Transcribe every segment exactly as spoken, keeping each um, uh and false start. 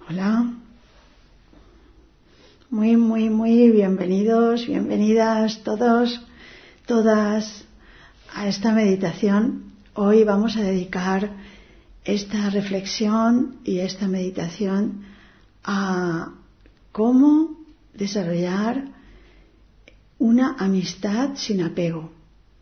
Hola, muy, muy, muy bienvenidos, bienvenidas todos, todas a esta meditación. Hoy vamos a dedicar esta reflexión y esta meditación a cómo desarrollar una amistad sin apego.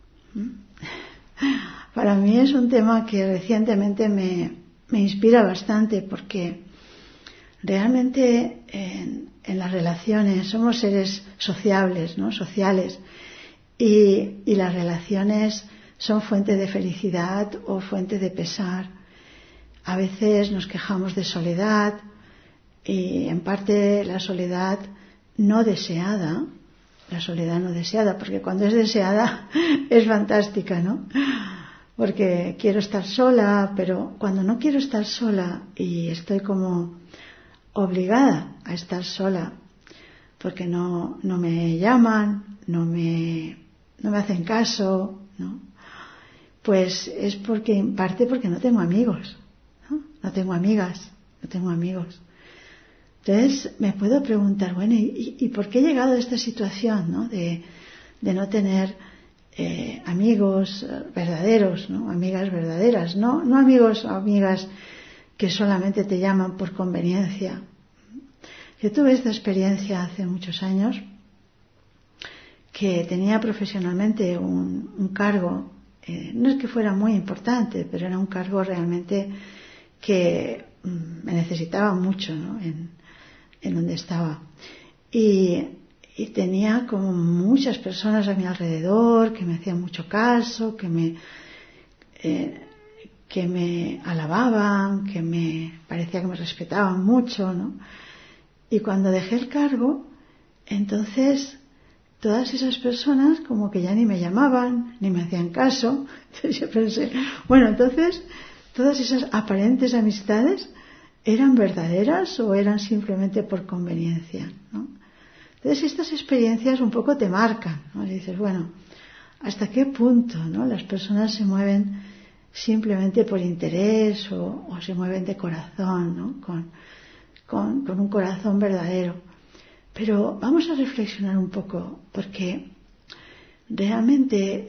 Para mí es un tema que recientemente me, me inspira bastante porque realmente en, en las relaciones somos seres sociables, ¿no? Sociales y, y las relaciones son fuente de felicidad o fuente de pesar. A veces nos quejamos de soledad y en parte la soledad no deseada, la soledad no deseada, porque cuando es deseada es fantástica, ¿no? Porque quiero estar sola, pero cuando no quiero estar sola y estoy como obligada a estar sola porque no, no me llaman, no me, no me hacen caso, ¿no? Pues es porque, en parte porque no tengo amigos, ¿no? No tengo amigas, no tengo amigos. Entonces me puedo preguntar, bueno, ¿y, y por qué he llegado a esta situación, ¿no? de, de no tener eh, amigos verdaderos, ¿no? Amigas verdaderas, no, no amigos o amigas que solamente te llaman por conveniencia. Yo tuve esta experiencia hace muchos años, que tenía profesionalmente un, un cargo, eh, no es que fuera muy importante, pero era un cargo realmente que mm, me necesitaba mucho, ¿no? en, en donde estaba. Y, y tenía como muchas personas a mi alrededor que me hacían mucho caso, que me... Eh, que me alababan, que me parecía que me respetaban mucho, ¿no? Y cuando dejé el cargo, entonces todas esas personas como que ya ni me llamaban, ni me hacían caso. Entonces yo pensé, bueno, entonces todas esas aparentes amistades ¿eran verdaderas o eran simplemente por conveniencia, ¿no? Entonces estas experiencias un poco te marcan, ¿no? Y dices, bueno, ¿hasta qué punto, ¿no? las personas se mueven simplemente por interés o, o se mueven de corazón, ¿no? con, con, con un corazón verdadero? Pero vamos a reflexionar un poco, porque realmente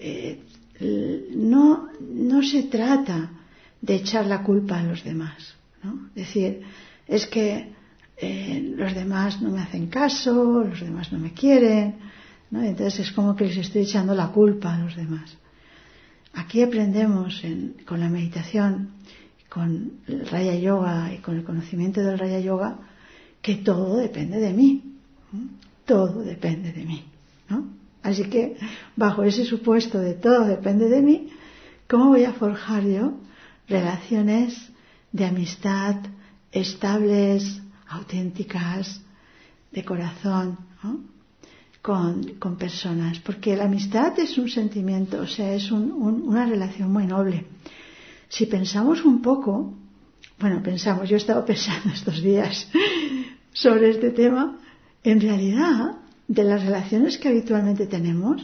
eh, no, no se trata de echar la culpa a los demás, ¿no? Es decir, es que eh, los demás no me hacen caso, los demás no me quieren, ¿no? Entonces es como que les estoy echando la culpa a los demás. Aquí aprendemos en, con la meditación, con el Raya Yoga y con el conocimiento del Raya Yoga, que todo depende de mí. ¿Mm? Todo depende de mí, ¿no? Así que, bajo ese supuesto de todo depende de mí, ¿cómo voy a forjar yo relaciones de amistad estables, auténticas, de corazón, ¿no? Con, con personas? Porque la amistad es un sentimiento, o sea, es un, un, una relación muy noble. Si pensamos un poco, bueno, pensamos, yo he estado pensando estos días sobre este tema, en realidad, de las relaciones que habitualmente tenemos,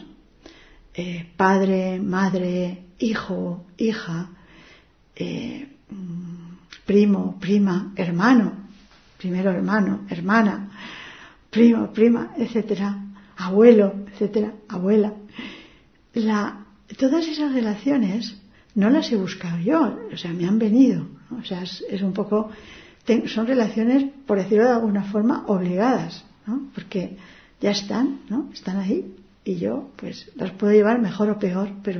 eh, padre, madre, hijo, hija, eh, primo, prima, hermano, primero hermano, hermana, primo, prima, etcétera, abuelo, etcétera, abuela. La, todas esas relaciones no las he buscado yo, o sea, me han venido, ¿no? O sea, es, es un poco, ten, son relaciones, por decirlo de alguna forma, obligadas, ¿no? Porque ya están, ¿no? Están ahí y yo, pues, las puedo llevar mejor o peor, pero,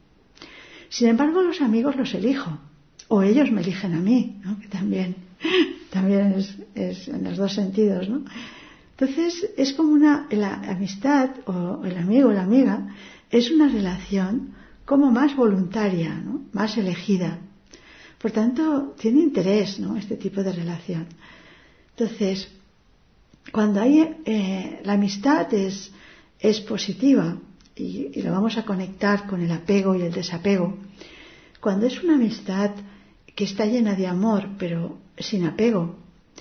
sin embargo, los amigos los elijo, o ellos me eligen a mí, ¿no? Que también, también es, es en los dos sentidos, ¿no? Entonces es como una, la amistad o el amigo o la amiga es una relación como más voluntaria, ¿no? Más elegida. Por tanto, tiene interés, ¿no? Este tipo de relación. Entonces, cuando hay eh, la amistad es, es positiva y, y lo vamos a conectar con el apego y el desapego. Cuando es una amistad que está llena de amor pero sin apego,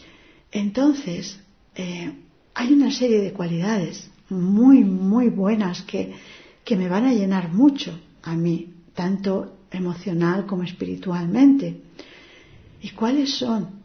entonces eh, hay una serie de cualidades muy, muy buenas que, que me van a llenar mucho a mí, tanto emocional como espiritualmente. ¿Y cuáles son?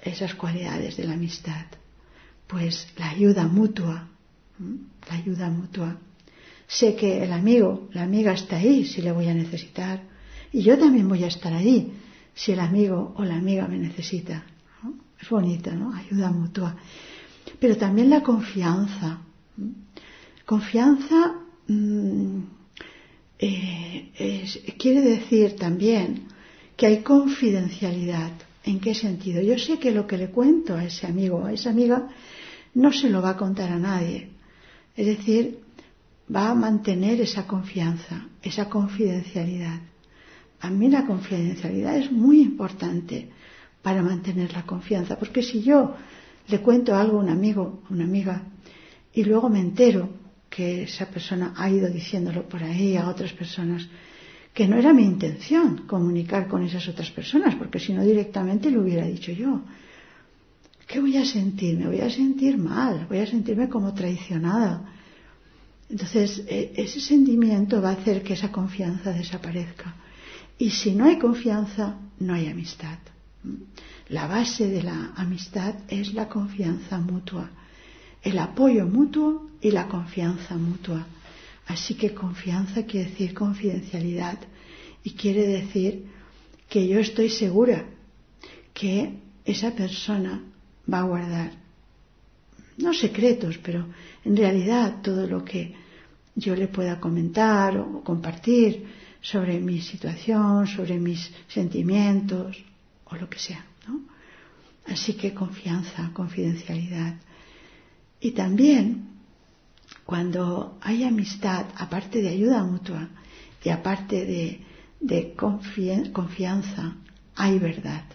esas cualidades de la amistad? Pues la ayuda mutua, ¿m? la ayuda mutua. Sé que el amigo, la amiga está ahí si le voy a necesitar, y yo también voy a estar ahí si el amigo o la amiga me necesita, ¿no? Es bonito, ¿no? Ayuda mutua. Pero también la confianza. ¿m? Confianza mmm, eh, es, quiere decir también que hay confidencialidad. ¿En qué sentido? Yo sé que lo que le cuento a ese amigo o a esa amiga no se lo va a contar a nadie. Es decir, va a mantener esa confianza, esa confidencialidad. A mí la confidencialidad es muy importante para mantener la confianza, porque si yo le cuento algo a un amigo, a una amiga, y luego me entero que esa persona ha ido diciéndolo por ahí a otras personas, que no era mi intención comunicar con esas otras personas, porque si no directamente lo hubiera dicho yo. ¿Qué voy a sentir? Me voy a sentir mal, voy a sentirme como traicionada. Entonces, ese sentimiento va a hacer que esa confianza desaparezca. Y si no hay confianza, no hay amistad. La base de la amistad es la confianza mutua, el apoyo mutuo y la confianza mutua. Así que confianza quiere decir confidencialidad y quiere decir que yo estoy segura que esa persona va a guardar, no secretos, pero en realidad todo lo que yo le pueda comentar o compartir sobre mi situación, sobre mis sentimientos o lo que sea, ¿no? Así que confianza, confidencialidad. Y también cuando hay amistad, aparte de ayuda mutua y aparte de, de confi- confianza, hay verdad.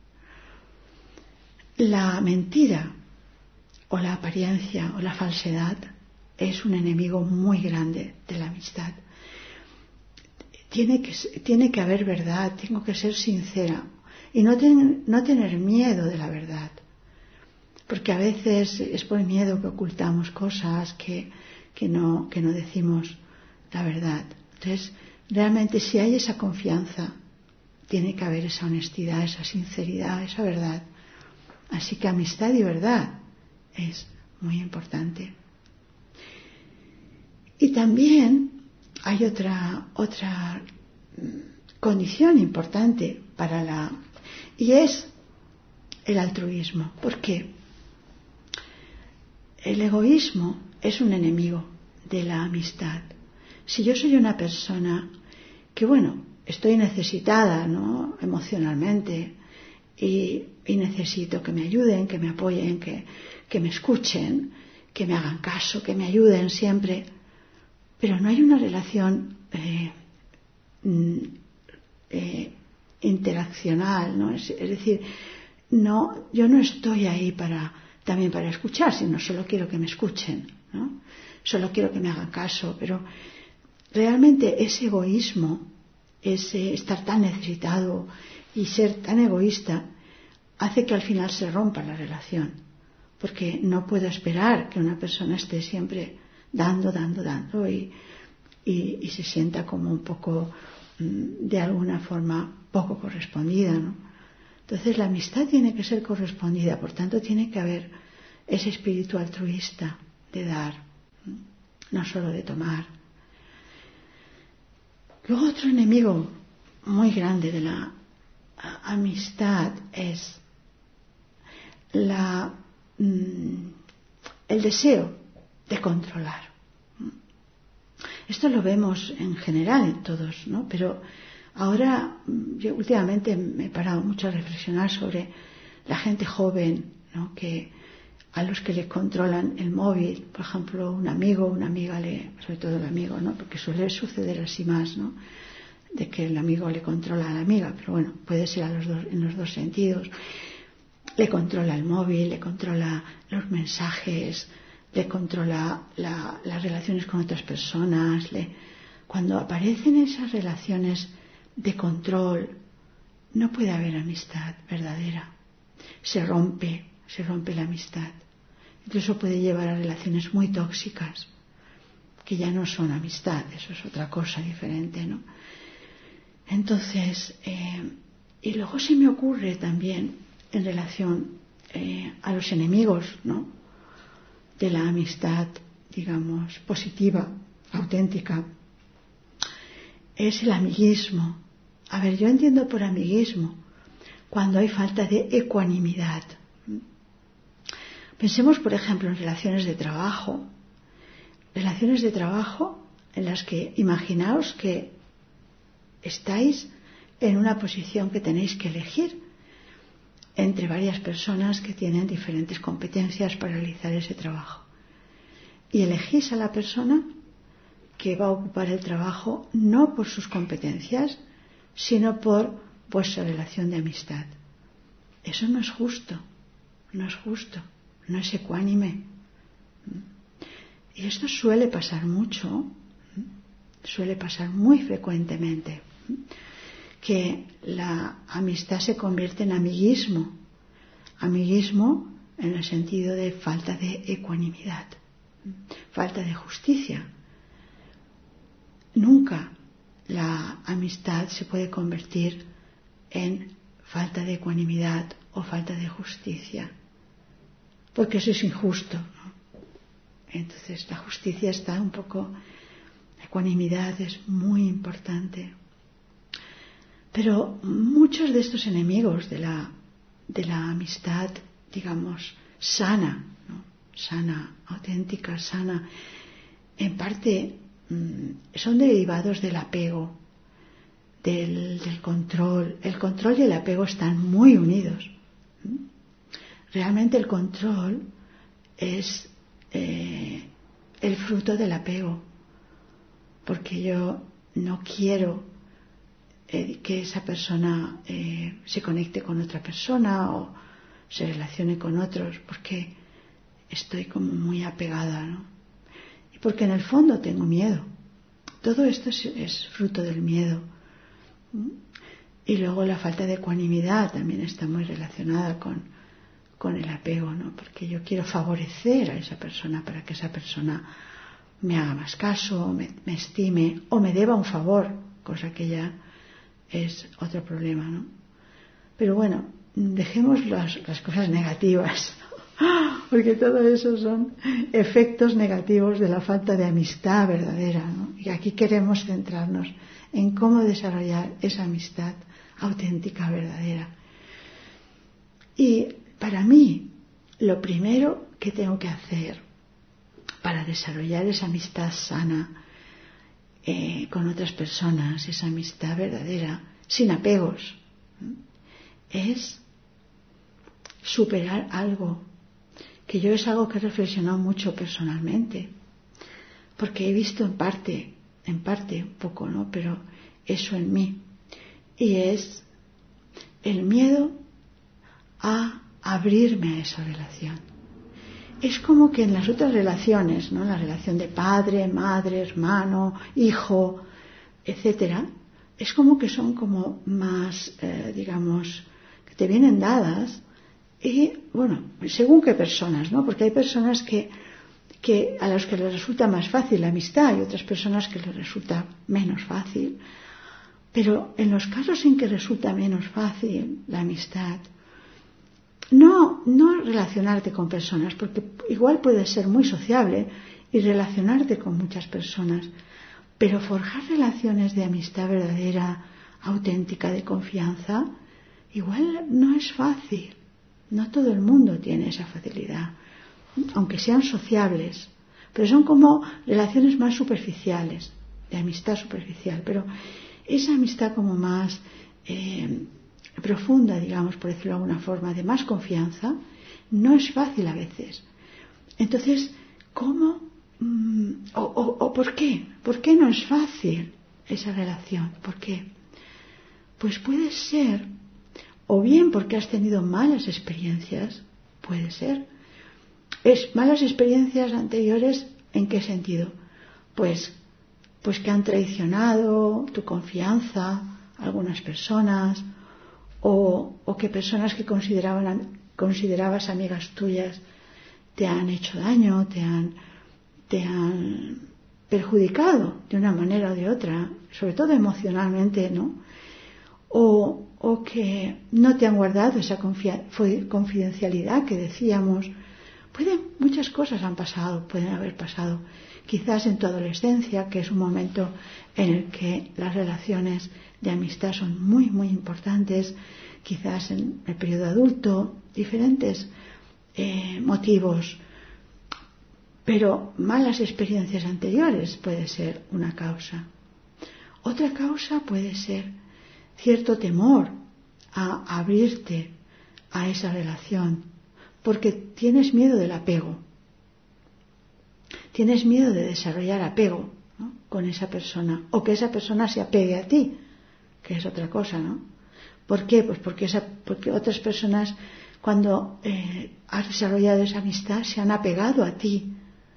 La mentira o la apariencia o la falsedad es un enemigo muy grande de la amistad. Tiene que, tiene que haber verdad, tengo que ser sincera y no, ten, no tener miedo de la verdad. Porque a veces es por miedo que ocultamos cosas, que, que, no, que no decimos la verdad. Entonces, realmente si hay esa confianza, tiene que haber esa honestidad, esa sinceridad, esa verdad. Así que amistad y verdad es muy importante. Y también hay otra, otra condición importante para la... y es el altruismo. ¿Por qué? El egoísmo es un enemigo de la amistad. Si yo soy una persona que, bueno, estoy necesitada, ¿no?, emocionalmente y, y necesito que me ayuden, que me apoyen, que, que me escuchen, que me hagan caso, que me ayuden siempre, pero no hay una relación eh, eh, interaccional, ¿no? Es, es decir, no, yo no estoy ahí para también para escuchar, sino solo quiero que me escuchen, ¿no? Solo quiero que me hagan caso, pero realmente ese egoísmo, ese estar tan necesitado y ser tan egoísta, hace que al final se rompa la relación, porque no puedo esperar que una persona esté siempre dando, dando, dando y, y, y se sienta como un poco, de alguna forma, poco correspondida, ¿no? Entonces la amistad tiene que ser correspondida, por tanto tiene que haber ese espíritu altruista de dar, no solo de tomar. Luego otro enemigo muy grande de la amistad es la, el deseo de controlar. Esto lo vemos en general en todos, ¿no? Pero ahora, yo últimamente me he parado mucho a reflexionar sobre la gente joven, ¿no?, que a los que le controlan el móvil, por ejemplo, un amigo, una amiga, le, sobre todo el amigo, ¿no?, porque suele suceder así más, ¿no?, de que el amigo le controla a la amiga, pero bueno, puede ser a los dos, en los dos sentidos. Le controla el móvil, le controla los mensajes, le controla la, las relaciones con otras personas. Le, cuando aparecen esas relaciones de control, no puede haber amistad verdadera. Se rompe, se rompe la amistad. Incluso puede llevar a relaciones muy tóxicas, que ya no son amistad, eso es otra cosa diferente, ¿no? Entonces, eh, y luego se me ocurre también en relación eh, a los enemigos, ¿no?, de la amistad, digamos, positiva, auténtica, es el amiguismo. A ver, yo entiendo por amiguismo cuando hay falta de ecuanimidad. Pensemos, por ejemplo, en relaciones de trabajo. Relaciones de trabajo en las que imaginaos que estáis en una posición que tenéis que elegir entre varias personas que tienen diferentes competencias para realizar ese trabajo. Y elegís a la persona que va a ocupar el trabajo no por sus competencias, sino por vuestra relación de amistad. Eso no es justo, no es justo, no es ecuánime. Y esto suele pasar mucho, suele pasar muy frecuentemente, que la amistad se convierte en amiguismo, amiguismo en el sentido de falta de ecuanimidad, falta de justicia. Nunca la amistad se puede convertir en falta de ecuanimidad o falta de justicia, porque eso es injusto, ¿no? Entonces la justicia está un poco, la ecuanimidad es muy importante. Pero muchos de estos enemigos de la, de la amistad, digamos, sana, ¿no?, sana, auténtica, sana, en parte mmm, son derivados del apego, del, del control. El control y el apego están muy unidos. Realmente el control es eh, el fruto del apego, porque yo no quiero que esa persona eh, se conecte con otra persona o se relacione con otros, porque estoy como muy apegada, ¿no? Y porque en el fondo tengo miedo. Todo esto es, es fruto del miedo. Y luego la falta de ecuanimidad también está muy relacionada con, con el apego, ¿no? Porque yo quiero favorecer a esa persona para que esa persona me haga más caso, me, me estime o me deba un favor, cosa que ya es otro problema, ¿no? Pero bueno, dejemos las, las cosas negativas, ¿no? Porque todo eso son efectos negativos de la falta de amistad verdadera, ¿no? Y aquí queremos centrarnos en cómo desarrollar esa amistad auténtica, verdadera. Y para mí, lo primero que tengo que hacer para desarrollar esa amistad sana Eh, con otras personas, esa amistad verdadera, sin apegos, es superar algo, que yo es algo que he reflexionado mucho personalmente, porque he visto en parte, en parte un poco, ¿no?, pero eso en mí, y es el miedo a abrirme a esa relación. Es como que en las otras relaciones, ¿no?, la relación de padre, madre, hermano, hijo, etcétera, es como que son como más, eh, digamos, que te vienen dadas y, bueno, según qué personas, ¿no? Porque hay personas que, que a las que les resulta más fácil la amistad y otras personas que les resulta menos fácil. Pero en los casos en que resulta menos fácil la amistad, No, no relacionarte con personas, porque igual puedes ser muy sociable y relacionarte con muchas personas, pero forjar relaciones de amistad verdadera, auténtica, de confianza, igual no es fácil. No todo el mundo tiene esa facilidad, aunque sean sociables, pero son como relaciones más superficiales, de amistad superficial, pero esa amistad como más eh, profunda, digamos, por decirlo de alguna forma, de más confianza, no es fácil a veces. Entonces, ¿cómo? Mm, o, o, ¿O por qué? ¿Por qué no es fácil esa relación? ¿Por qué? Pues puede ser, o bien porque has tenido malas experiencias, puede ser. Es malas experiencias anteriores, ¿en qué sentido? Pues, pues que han traicionado tu confianza algunas personas, o, o que personas que consideraban, considerabas amigas tuyas te han hecho daño, te han, te han perjudicado de una manera o de otra, sobre todo emocionalmente, ¿no? O, o que no te han guardado esa confidencialidad que decíamos. Pueden, muchas cosas han pasado, pueden haber pasado. Quizás en tu adolescencia, que es un momento en el que las relaciones de amistad son muy, muy importantes. Quizás en el periodo adulto, diferentes eh, motivos. Pero malas experiencias anteriores puede ser una causa. Otra causa puede ser cierto temor a abrirte a esa relación, porque tienes miedo del apego. Tienes miedo de desarrollar apego, ¿no?, con esa persona, o que esa persona se apegue a ti, que es otra cosa, ¿no? ¿Por qué? Pues porque, esa, porque otras personas, cuando eh, has desarrollado esa amistad, se han apegado a ti.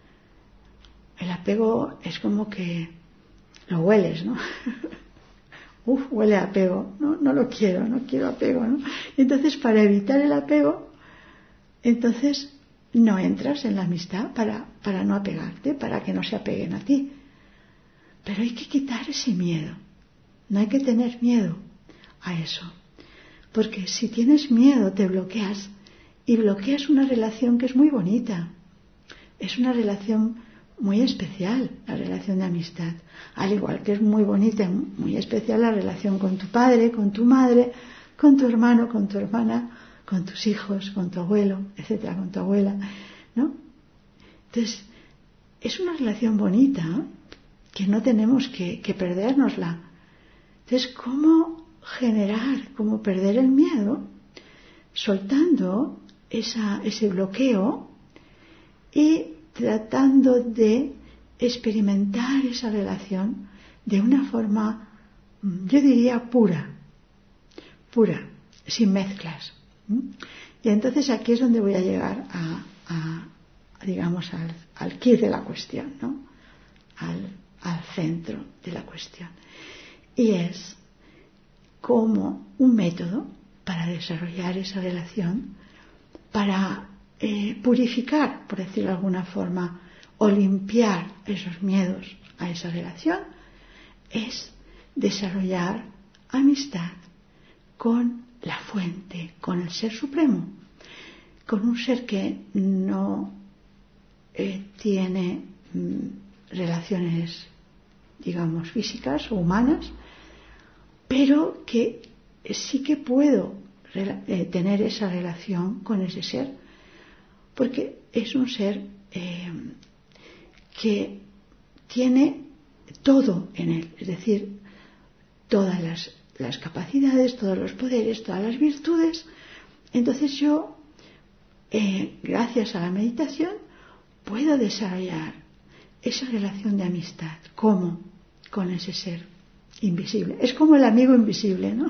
El apego es como que lo hueles, ¿no? Uf, huele a apego. No, no lo quiero, no quiero apego, ¿no? Entonces, para evitar el apego, entonces no entras en la amistad para, para no apegarte, para que no se apeguen a ti. Pero hay que quitar ese miedo. No hay que tener miedo a eso. Porque si tienes miedo, te bloqueas. Y bloqueas una relación que es muy bonita. Es una relación muy especial, la relación de amistad. Al igual que es muy bonita, muy especial la relación con tu padre, con tu madre, con tu hermano, con tu hermana, con tus hijos, con tu abuelo, etcétera, con tu abuela, ¿no? Entonces, es una relación bonita, ¿no?, que no tenemos que, que perdérnosla. Entonces, ¿cómo generar, cómo perder el miedo? Soltando esa, ese bloqueo y tratando de experimentar esa relación de una forma, yo diría, pura, pura, sin mezclas. Y entonces aquí es donde voy a llegar a, a digamos, al, al quid de la cuestión, ¿no? Al, al centro de la cuestión. Y es como un método para desarrollar esa relación, para eh, purificar, por decirlo de alguna forma, o limpiar esos miedos a esa relación, es desarrollar amistad con la fuente, con el Ser Supremo, con un ser que no eh, tiene mm, relaciones, digamos, físicas o humanas, pero que sí que puedo eh, tener esa relación con ese ser, porque es un ser eh, que tiene todo en él, es decir, todas las, las capacidades, todos los poderes, todas las virtudes. Entonces yo, eh, gracias a la meditación, puedo desarrollar esa relación de amistad. ¿Cómo? Con ese ser invisible. Es como el amigo invisible, ¿no?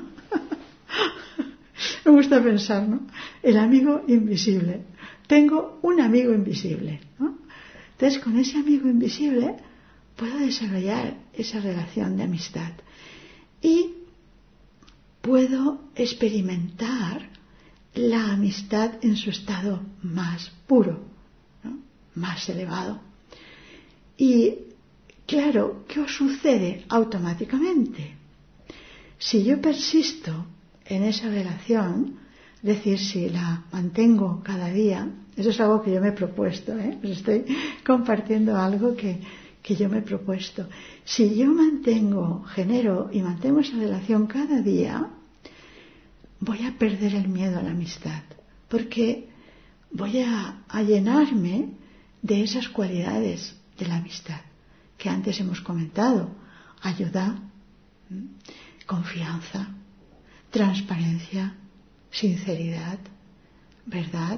Me gusta pensar, ¿no? El amigo invisible. Tengo un amigo invisible, ¿no? Entonces, con ese amigo invisible puedo desarrollar esa relación de amistad y puedo experimentar la amistad en su estado más puro, ¿no?, más elevado. Y claro, ¿qué os sucede automáticamente? Si yo persisto en esa relación, es decir, si la mantengo cada día, eso es algo que yo me he propuesto, ¿eh? Os estoy compartiendo algo que, que yo me he propuesto. Si yo mantengo, genero y mantengo esa relación cada día, voy a perder el miedo a la amistad, porque voy a, a llenarme de esas cualidades de la amistad que antes hemos comentado: ayuda, confianza, transparencia, sinceridad, verdad,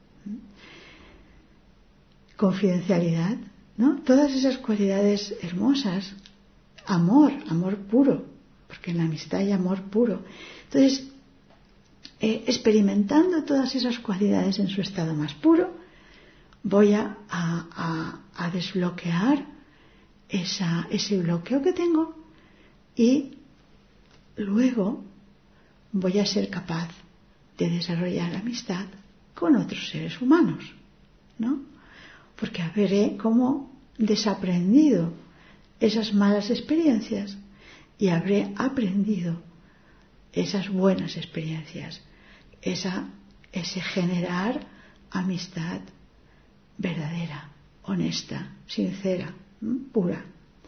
confidencialidad, ¿no? Todas esas cualidades hermosas. Amor, amor puro, porque en la amistad hay amor puro. Entonces, eh, experimentando todas esas cualidades en su estado más puro, voy a, a, a desbloquear esa, ese bloqueo que tengo, y luego voy a ser capaz de desarrollar amistad con otros seres humanos, ¿no? Porque veré cómo desaprendido esas malas experiencias y habré aprendido esas buenas experiencias, esa, ese generar amistad verdadera, honesta, sincera, pura.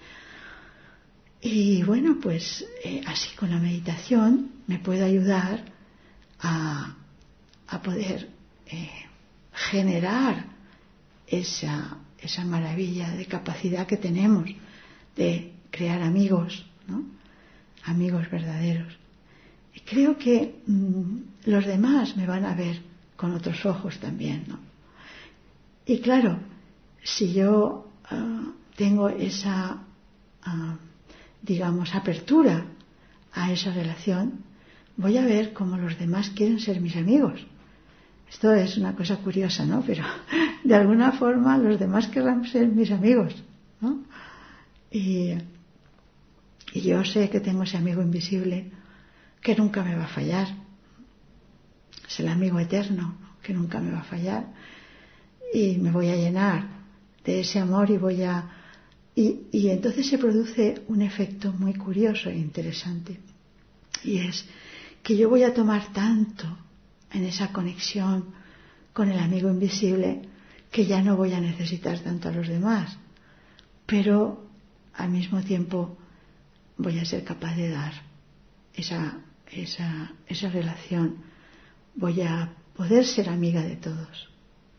Y bueno, pues eh, así con la meditación me puede ayudar a, a poder eh, generar esa, esa maravilla de capacidad que tenemos de crear amigos, ¿no? Amigos verdaderos. Y creo que mmm, los demás me van a ver con otros ojos también, ¿no? Y claro, si yo uh, tengo esa, uh, digamos, apertura a esa relación, voy a ver cómo los demás quieren ser mis amigos. Esto es una cosa curiosa, ¿no? Pero de alguna forma los demás querrán ser mis amigos, ¿no? Y, y yo sé que tengo ese amigo invisible que nunca me va a fallar. Es el amigo eterno, ¿no? Que nunca me va a fallar. Y me voy a llenar de ese amor y voy a... Y, y entonces se produce un efecto muy curioso e interesante. Y es que yo voy a tomar tanto en esa conexión con el amigo invisible que ya no voy a necesitar tanto a los demás. Pero al mismo tiempo voy a ser capaz de dar esa, esa, esa relación. Voy a poder ser amiga de todos.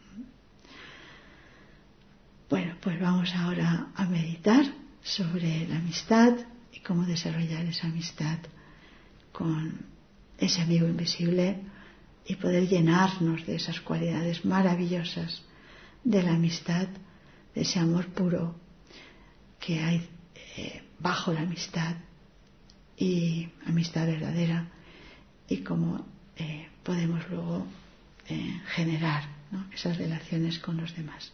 Bueno, pues vamos ahora a meditar sobre la amistad y cómo desarrollar esa amistad con ese amigo invisible y poder llenarnos de esas cualidades maravillosas de la amistad, de ese amor puro que hay eh, bajo la amistad y amistad verdadera, y cómo eh, podemos luego eh, generar, ¿no?, esas relaciones con los demás.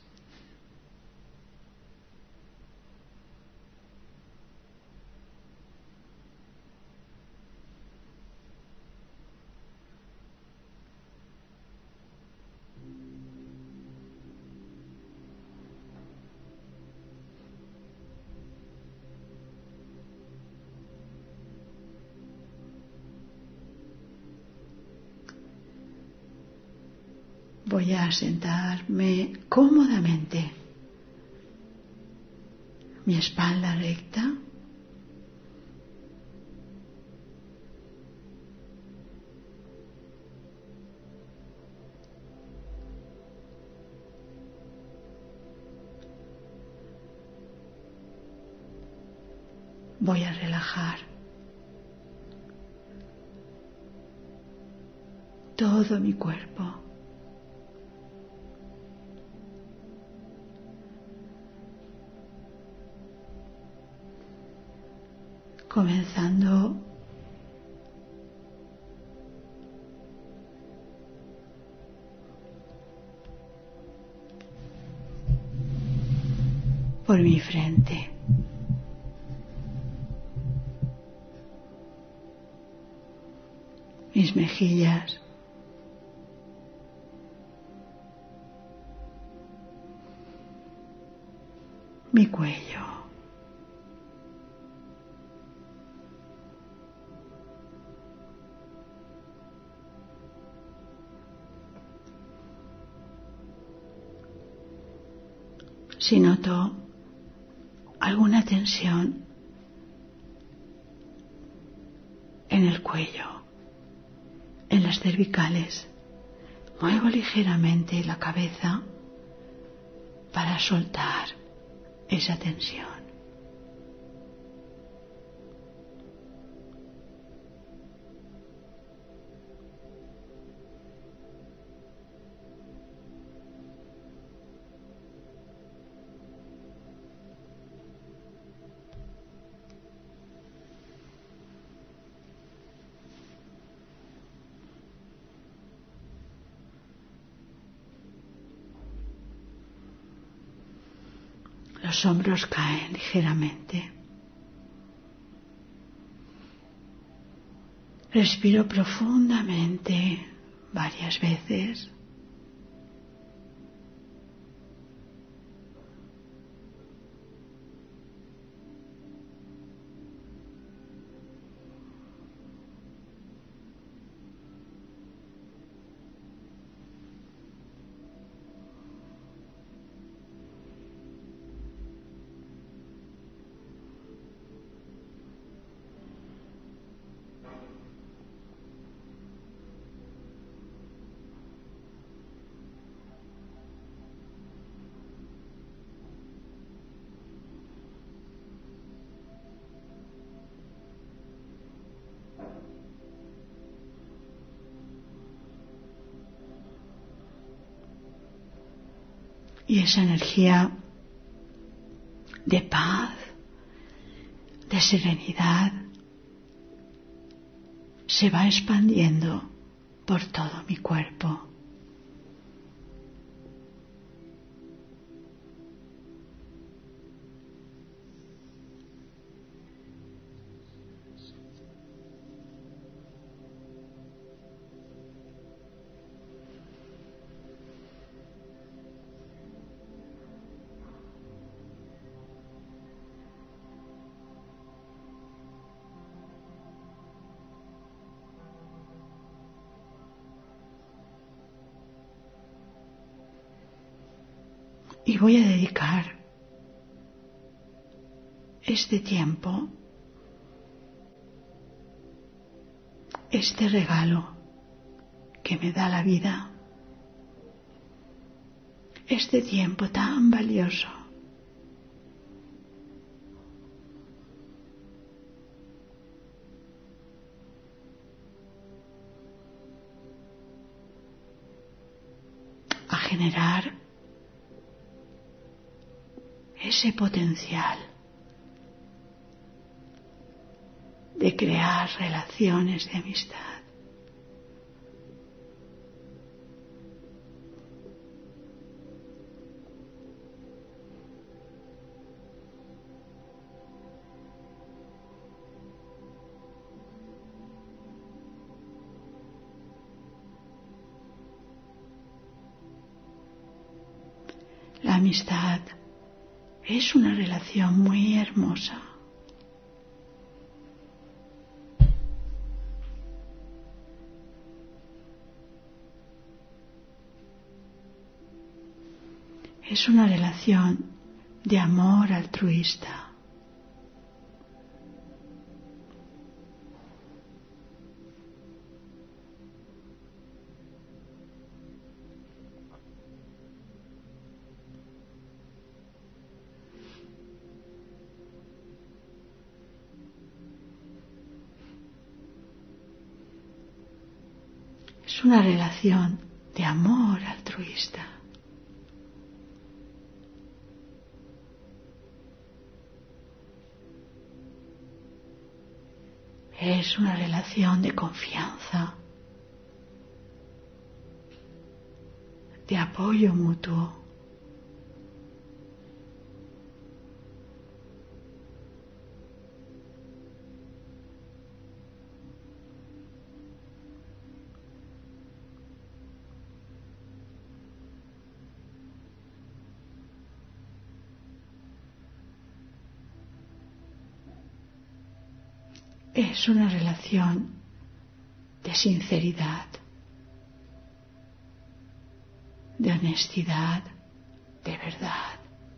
Voy a sentarme cómodamente, mi espalda recta, voy a relajar todo mi cuerpo. Comenzando por mi frente, mis mejillas, mi cuello, si noto alguna tensión en el cuello, en las cervicales, muevo ligeramente la cabeza para soltar esa tensión. Los hombros caen ligeramente. Respiro profundamente varias veces. Y esa energía de paz, de serenidad, se va expandiendo por todo mi cuerpo. Y voy a dedicar este tiempo, este regalo que me da la vida, este tiempo tan valioso, a generar ese potencial de crear relaciones de amistad. La amistad es una relación muy hermosa. Es una relación de amor altruista. Es una relación de amor altruista. Es una relación de confianza, de apoyo mutuo. Es una relación de sinceridad, de honestidad, de verdad.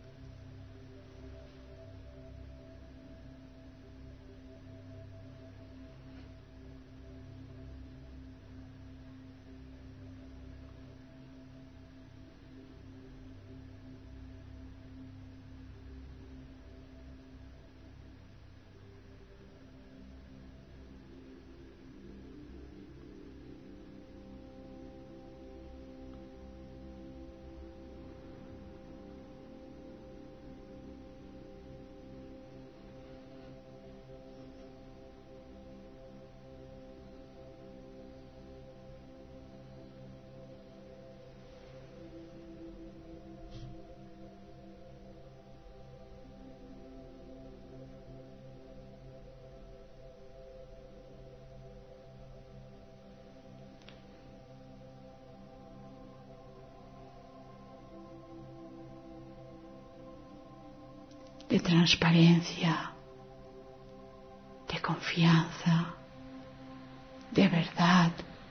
De transparencia, de confianza, de verdad.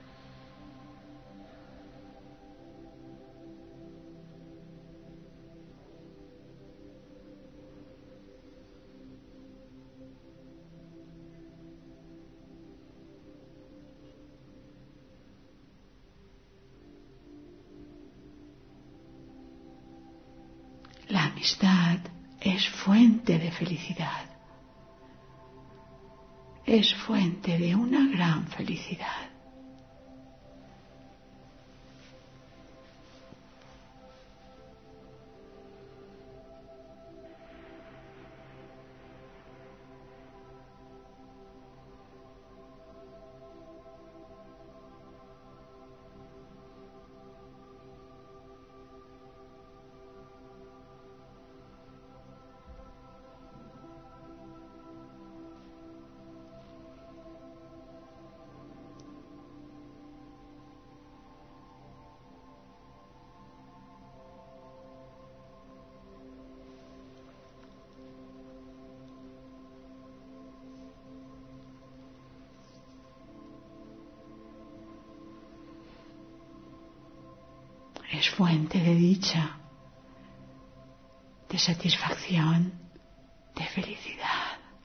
La amistad es fuente de felicidad, es fuente de una gran felicidad. es fuente de dicha, de satisfacción, de felicidad.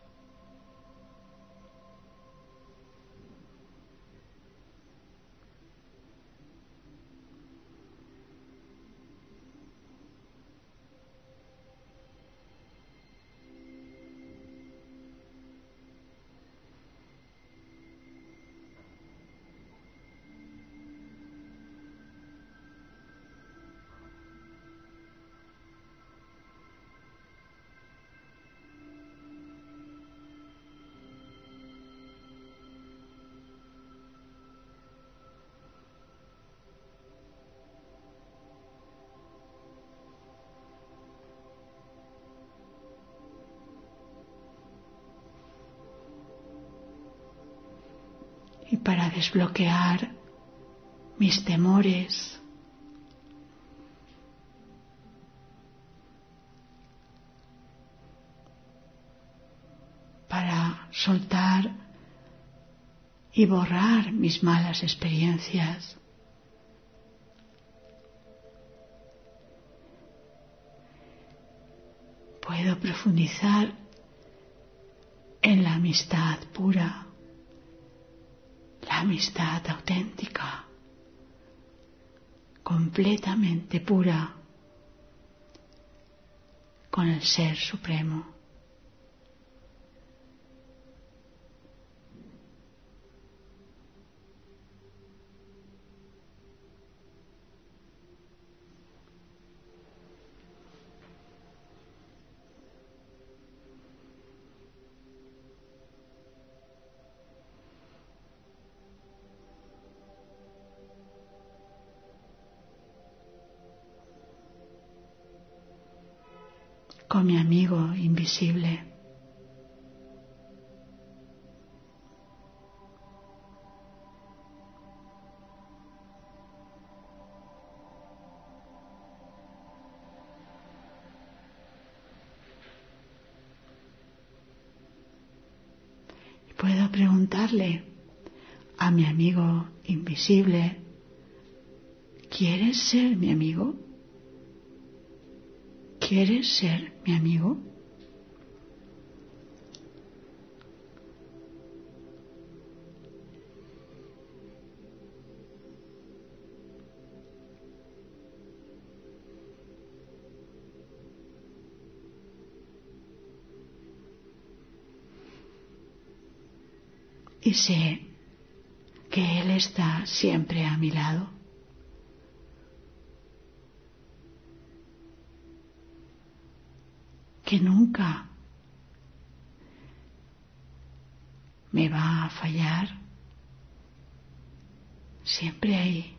Y para desbloquear mis temores, para soltar y borrar mis malas experiencias, puedo profundizar en la amistad pura, la amistad auténtica, completamente pura, con el Ser Supremo. Con mi amigo invisible. Y puedo preguntarle a mi amigo invisible, ¿quieres ser mi amigo? ¿Quieres ser mi amigo? Y sé que Él está siempre a mi lado. Que nunca me va a fallar, siempre ahí.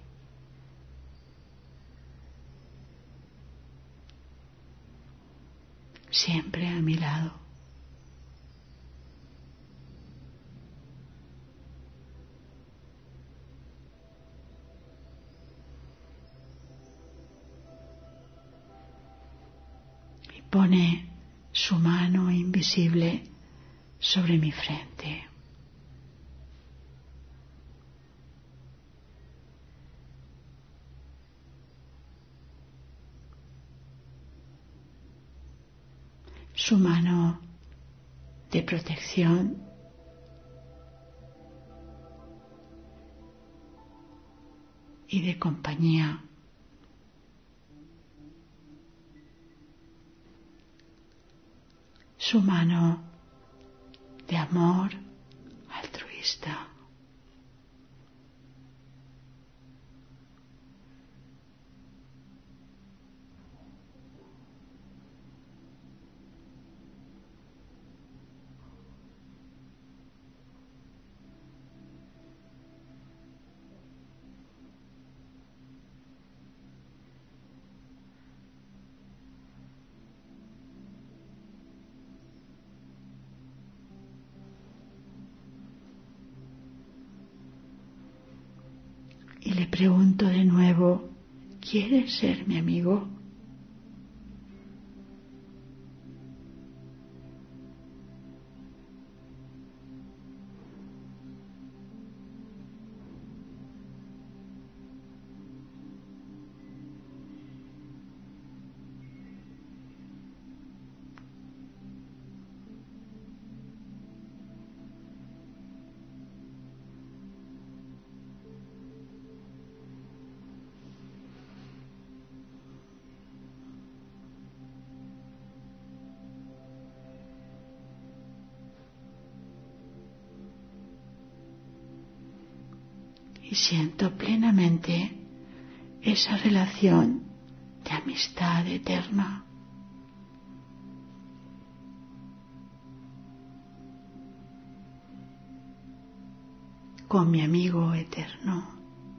Siempre a mi lado. Y pone su mano invisible sobre mi frente. Su mano de protección y de compañía. Su mano de amor altruista. Y le pregunto de nuevo, ¿quieres ser mi amigo? y siento plenamente esa relación de amistad eterna. Con mi amigo eterno.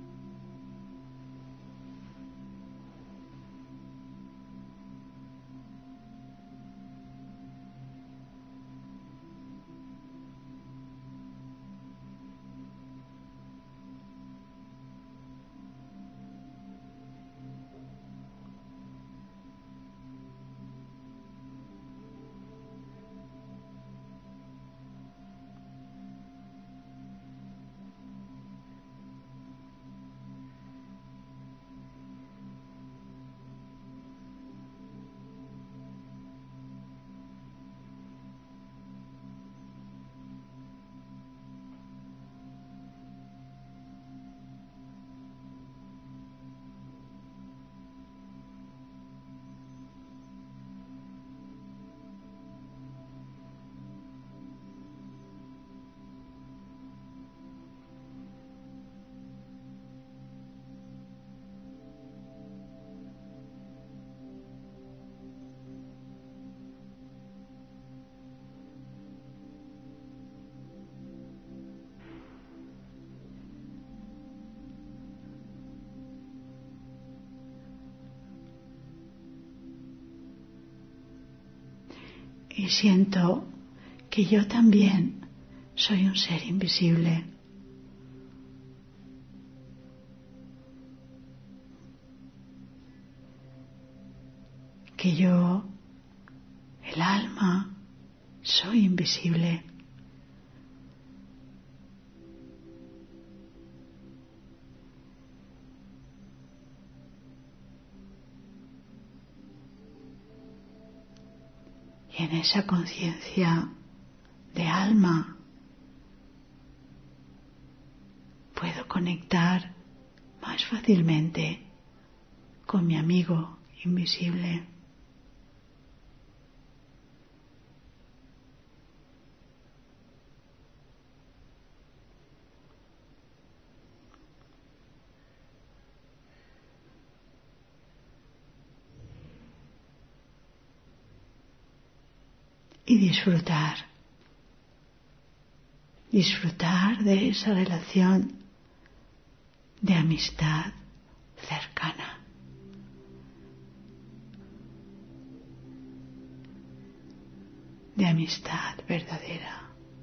Y siento que yo también soy un ser invisible. Que yo, el alma, soy invisible. Y en esa conciencia de alma puedo conectar más fácilmente con mi amigo invisible. Y disfrutar, disfrutar de esa relación de amistad cercana. De amistad verdadera.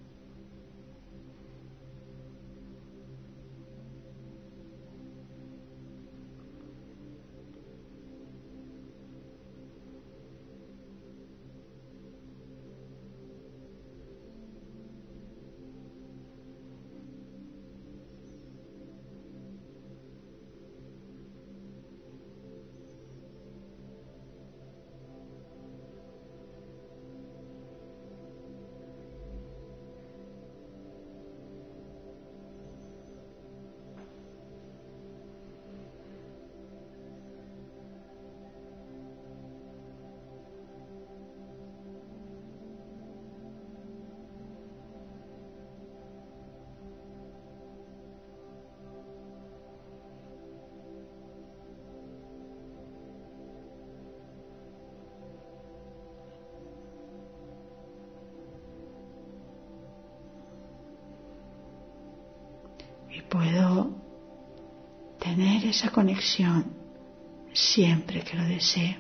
Y puedo tener esa conexión siempre que lo desee,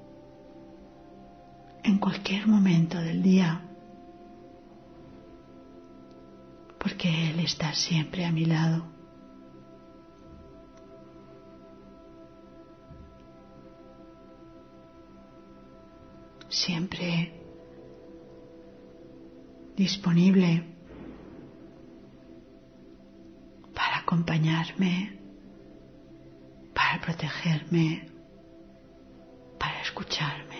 en cualquier momento del día, porque Él está siempre a mi lado. Siempre disponible para acompañarme, para protegerme, para escucharme.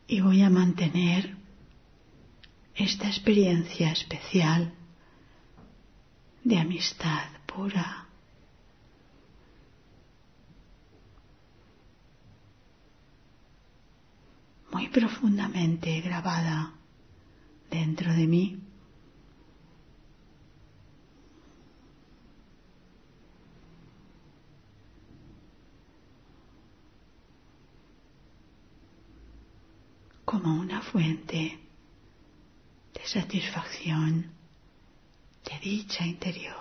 y voy a mantener esta experiencia especial de amistad pura. Muy profundamente grabada dentro de mí. Como una fuente de satisfacción, de dicha interior.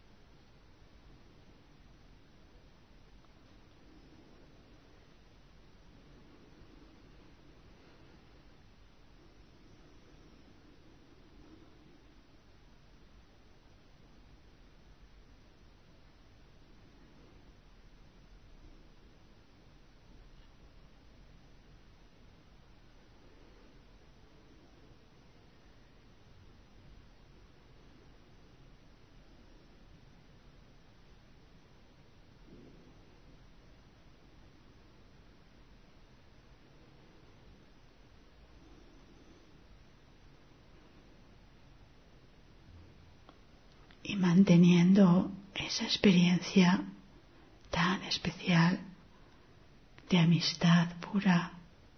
Y manteniendo esa experiencia tan especial de amistad pura,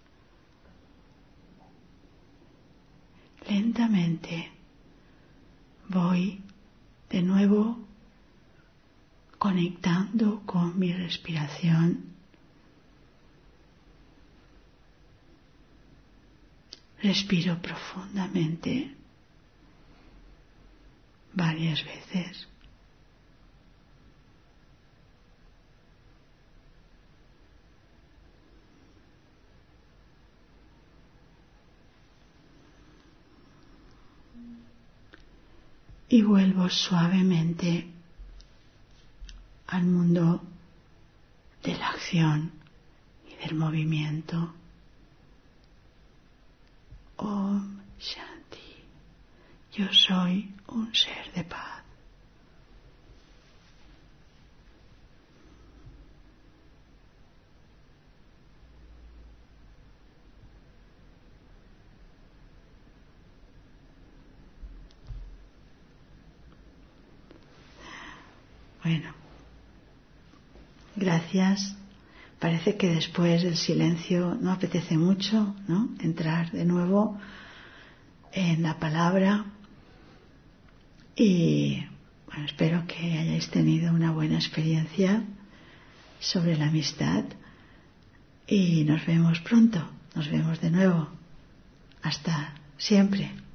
lentamente voy de nuevo conectando con mi respiración. Respiro profundamente varias veces. Y vuelvo suavemente al mundo de la acción y del movimiento. Om Shanti. Yo soy un ser de paz. Bueno, gracias. Parece que después del silencio no apetece mucho, ¿no? Entrar de nuevo en la palabra. Y bueno, espero que hayáis tenido una buena experiencia sobre la amistad y nos vemos pronto, nos vemos de nuevo. Hasta siempre.